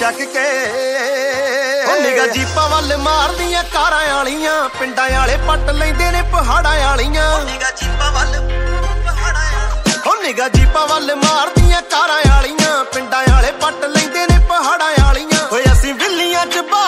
ਚੱਕ ਕੇ ਨਿਗਾ ਜੀਪਾਂ ਵੱਲ ਮਾਰਦੀਆਂ ਕਾਰਾਂ ਵਾਲੀਆਂ ਪਿੰਡਾਂ ਵਾਲੇ ਪੱਟ ਲੈਂਦੇ ਨੇ ਪਹਾੜਾਂ ਵਾਲੀਆਂ ਨਿਗਾ ਜੀਪਾਂ ਵੱਲ ਨਿਗਾ ਜੀਪਾਂ ਵੱਲ ਮਾਰਦੀਆਂ ਕਾਰਾਂ ਵਾਲੀਆਂ ਪਿੰਡਾਂ ਵਾਲੇ ਪੱਟ ਲੈਂਦੇ ਨੇ ਪਹਾੜਾਂ ਵਾਲੀਆਂ ਓਏ ਅਸੀਂ ਵਿੱਲੀਆਂ ਚ